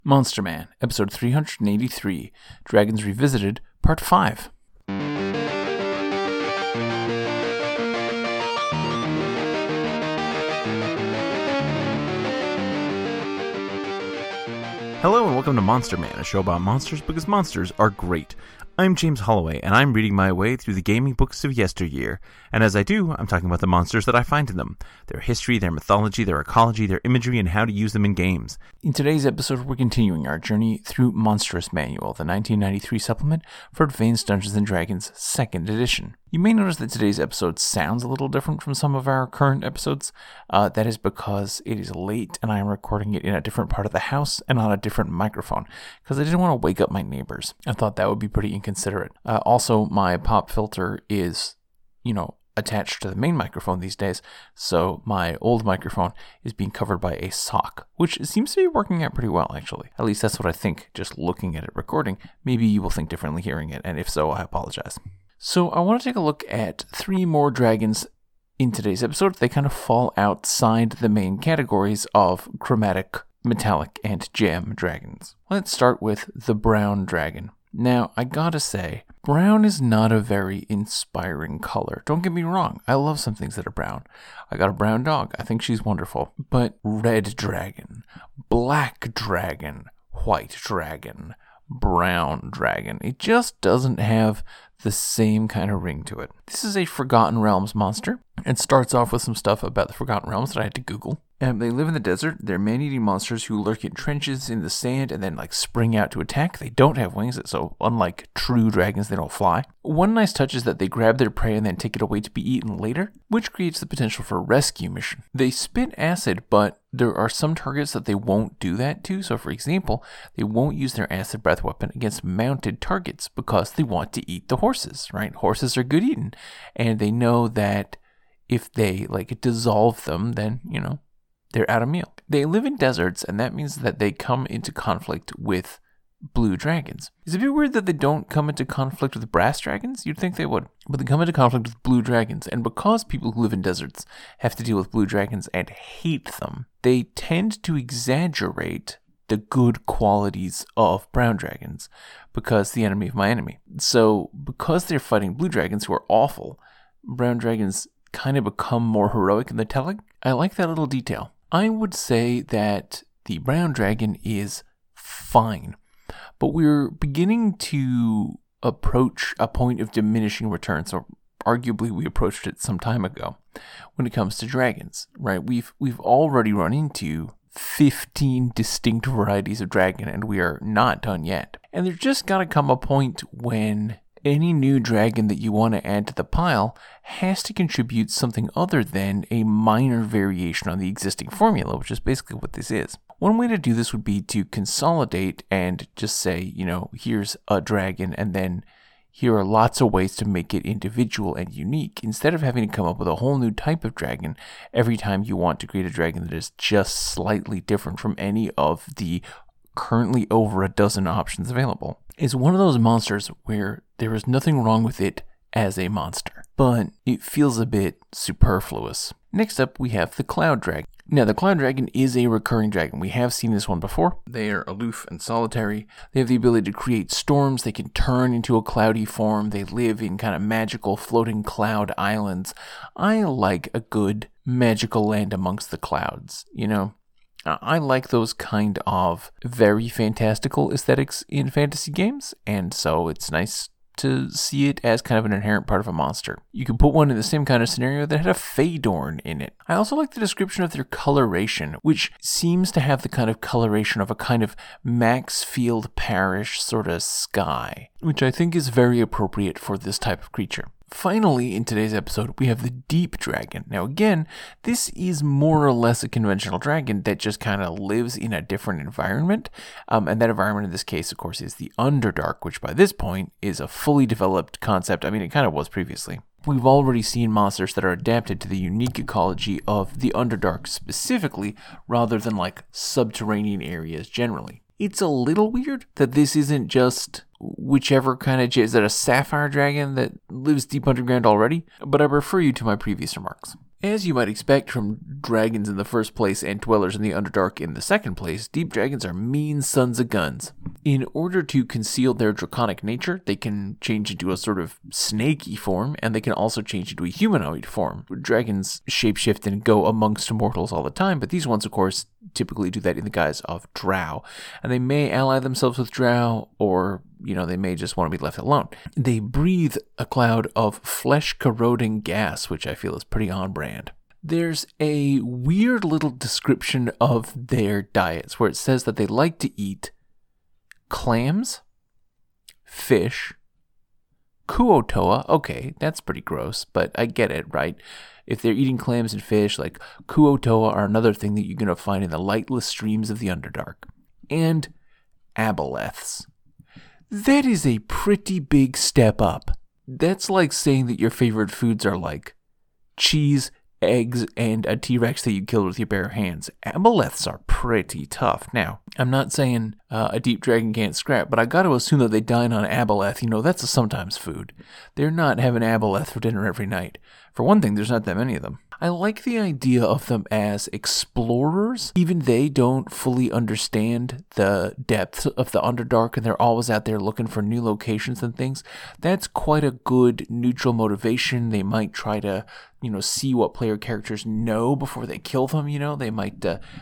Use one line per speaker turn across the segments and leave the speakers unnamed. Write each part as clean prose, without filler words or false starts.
Monster Man, Episode 383, Dragons Revisited, Part 5. Hello and welcome to Monster Man, a show about monsters because monsters are great. I'm James Holloway, and I'm reading my way through the gaming books of yesteryear. And as I do, I'm talking about the monsters that I find in them, their history, their mythology, their ecology, their imagery, and how to use them in games. In today's episode, we're continuing our journey through Monstrous Manual, the 1993 supplement for Advanced Dungeons & Dragons 2nd edition. You may notice that today's episode sounds a little different from some of our current episodes. That is because it is late and I am recording it in a different part of the house and on a different microphone because I didn't want to wake up my neighbors. I thought that would be pretty inconsiderate. Also, my pop filter is, attached to the main microphone these days, so my old microphone is being covered by a sock, which seems to be working out pretty well, actually. At least that's what I think, just looking at it recording. Maybe you will think differently hearing it, and if so, I apologize. So I want to take a look at 3 more dragons in today's episode. They kind of fall outside the main categories of chromatic, metallic, and gem dragons. Let's start with the brown dragon. Now, I gotta say, brown is not a very inspiring color. Don't get me wrong, I love some things that are brown. I got a brown dog, I think she's wonderful. But red dragon, black dragon, white dragon, brown dragon, it just doesn't have the same kind of ring to it. This is a Forgotten Realms monster. It starts off with some stuff about the Forgotten Realms that I had to Google. They live in the desert. They're man-eating monsters who lurk in trenches in the sand and then spring out to attack. They don't have wings, so unlike true dragons, they don't fly. One nice touch is that they grab their prey and then take it away to be eaten later, which creates the potential for a rescue mission. They spit acid, but there are some targets that they won't do that to. So for example, they won't use their acid breath weapon against mounted targets because they want to eat the horses, right? Horses are good eating, and they know that if they dissolve them, then, they're out of meal. They live in deserts, and that means that they come into conflict with blue dragons. It's a bit weird that they don't come into conflict with brass dragons. You'd think they would. But they come into conflict with blue dragons, and because people who live in deserts have to deal with blue dragons and hate them, they tend to exaggerate the good qualities of brown dragons because the enemy of my enemy. So because they're fighting blue dragons who are awful, brown dragons kind of become more heroic in the telling. I like that little detail. I would say that the brown dragon is fine, but we're beginning to approach a point of diminishing returns, or arguably we approached it some time ago when it comes to dragons, right? We've already run into 15 distinct varieties of dragon, and we are not done yet. And there's just got to come a point when any new dragon that you want to add to the pile has to contribute something other than a minor variation on the existing formula, which is basically what this is. One way to do this would be to consolidate and just say, here's a dragon, and then here are lots of ways to make it individual and unique, instead of having to come up with a whole new type of dragon every time you want to create a dragon that is just slightly different from any of the currently over a dozen options available. It's one of those monsters where there is nothing wrong with it as a monster, but it feels a bit superfluous. Next up, we have the Cloud Dragon. Now, the Cloud Dragon is a recurring dragon. We have seen this one before. They are aloof and solitary. They have the ability to create storms. They can turn into a cloudy form. They live in kind of magical floating cloud islands. I like a good magical land amongst the clouds, I like those kind of very fantastical aesthetics in fantasy games, and so it's nice to see it as kind of an inherent part of a monster. You could put one in the same kind of scenario that had a Faedorn in it. I also like the description of their coloration, which seems to have the kind of coloration of a kind of Maxfield Parrish sort of sky, which I think is very appropriate for this type of creature. Finally, in today's episode, we have the Deep Dragon. Now again, this is more or less a conventional dragon that just kind of lives in a different environment. And that environment in this case, of course, is the Underdark, which by this point is a fully developed concept. I mean, it kind of was previously. We've already seen monsters that are adapted to the unique ecology of the Underdark specifically, rather than subterranean areas generally. It's a little weird that this isn't just whichever kind of... Is that a sapphire dragon that lives deep underground already? But I refer you to my previous remarks. As you might expect from dragons in the first place and dwellers in the Underdark in the second place, deep dragons are mean sons of guns. In order to conceal their draconic nature, they can change into a sort of snaky form, and they can also change into a humanoid form. Dragons shapeshift and go amongst mortals all the time, but these ones, of course, typically do that in the guise of drow. And they may ally themselves with drow, or they may just want to be left alone. They breathe a cloud of flesh-corroding gas, which I feel is pretty on brand. There's a weird little description of their diets where it says that they like to eat clams, fish, kuo-toa. Okay, that's pretty gross, but I get it, right? If they're eating clams and fish, like kuo-toa are another thing that you're going to find in the lightless streams of the Underdark. And aboleths. That is a pretty big step up. That's like saying that your favorite foods are like cheese, eggs, and a T-Rex that you killed with your bare hands. Aboleths are pretty tough. Now, I'm not saying a deep dragon can't scrap, but I got to assume that they dine on aboleth. That's a sometimes food. They're not having aboleth for dinner every night. For one thing, there's not that many of them. I like the idea of them as explorers. Even they don't fully understand the depth of the Underdark, and they're always out there looking for new locations and things. That's quite a good neutral motivation. They might try to, see what player characters know before they kill them. They might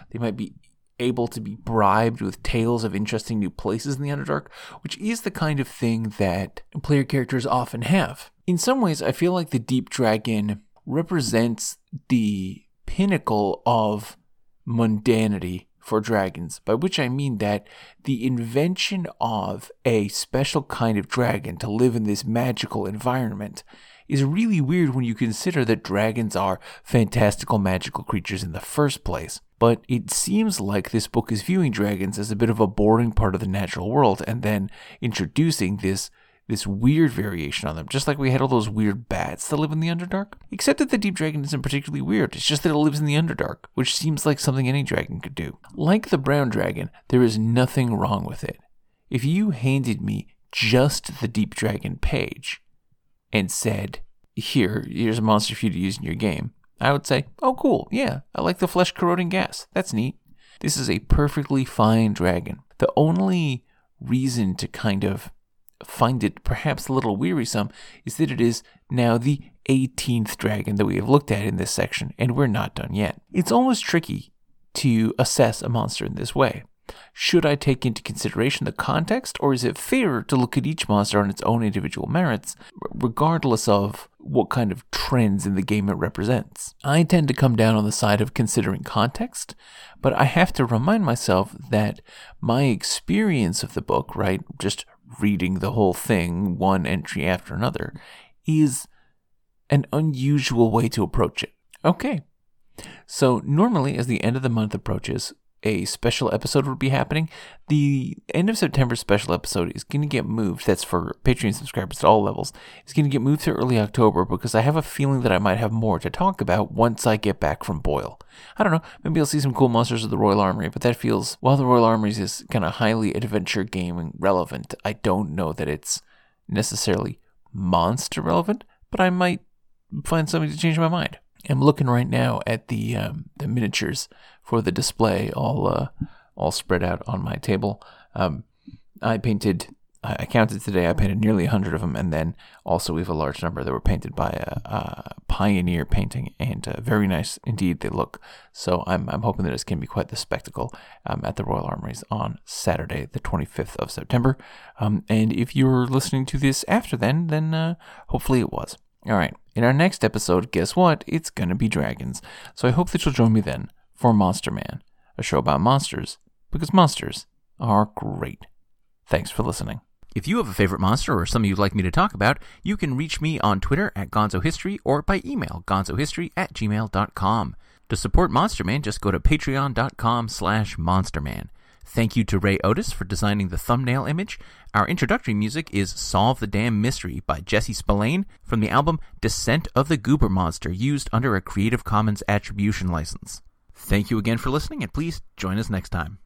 be able to be bribed with tales of interesting new places in the Underdark, which is the kind of thing that player characters often have. In some ways, I feel like the Deep Dragon represents the pinnacle of mundanity for dragons, by which I mean that the invention of a special kind of dragon to live in this magical environment is really weird when you consider that dragons are fantastical magical creatures in the first place. But it seems like this book is viewing dragons as a bit of a boring part of the natural world and then introducing this weird variation on them, just like we had all those weird bats that live in the Underdark. Except that the Deep Dragon isn't particularly weird, it's just that it lives in the Underdark, which seems like something any dragon could do. Like the Brown Dragon, there is nothing wrong with it. If you handed me just the Deep Dragon page and said, here's a monster for you to use in your game, I would say, oh cool, yeah, I like the flesh-corroding gas, that's neat. This is a perfectly fine dragon. The only reason to kind of find it perhaps a little wearisome is that it is now the 18th dragon that we have looked at in this section, and we're not done yet. It's almost tricky to assess a monster in this way. Should I take into consideration the context, or is it fair to look at each monster on its own individual merits, regardless of what kind of trends in the game it represents? I tend to come down on the side of considering context, but I have to remind myself that my experience of the book, right, just reading the whole thing, one entry after another, is an unusual way to approach it. Okay, so normally as the end of the month approaches, a special episode would be happening. The end of September special episode is going to get moved. That's for Patreon subscribers at all levels. It's going to get moved to early October because I have a feeling that I might have more to talk about once I get back from Boyle. I don't know. Maybe I'll see some cool monsters of the Royal Armory, but that feels, while the Royal Armory is kind of highly adventure gaming relevant, I don't know that it's necessarily monster relevant, but I might find something to change my mind. I'm looking right now at the miniatures for the display, all spread out on my table. I counted today, I painted nearly 100 of them, and then also we have a large number that were painted by a Pioneer painting, and very nice indeed they look. So I'm hoping that it's going to be quite the spectacle at the Royal Armories on Saturday, the 25th of September. And if you're listening to this after then hopefully it was. All right, in our next episode, guess what? It's going to be dragons. So I hope that you'll join me then for Monster Man, a show about monsters, because monsters are great. Thanks for listening. If you have a favorite monster or something you'd like me to talk about, you can reach me on Twitter at GonzoHistory or by email, gonzohistory@gmail.com. To support Monster Man, just go to patreon.com/monsterman. Thank you to Ray Otis for designing the thumbnail image. Our introductory music is Solve the Damn Mystery by Jesse Spillane from the album Descent of the Goober Monster, used under a Creative Commons Attribution license. Thank you again for listening, and please join us next time.